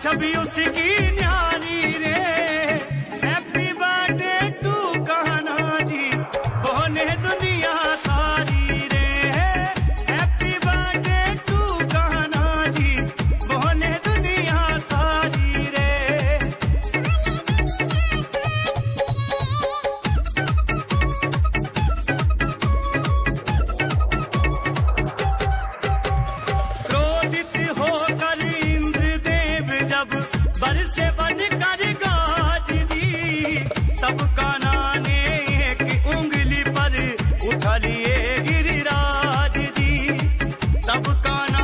छवि उसकी न्यारी रे। Happy birthday two Kanha ji बोले दुनिया सारी रे। Happy birthday two Kanha ji बोले दुनिया सारी रे। क्रोधित होकर इंद्रदेव जब बरसे बनकर गाज जी, तब कान्हा ने एक उंगली पर उठा लिए गिरिराज जी। तब कान्हा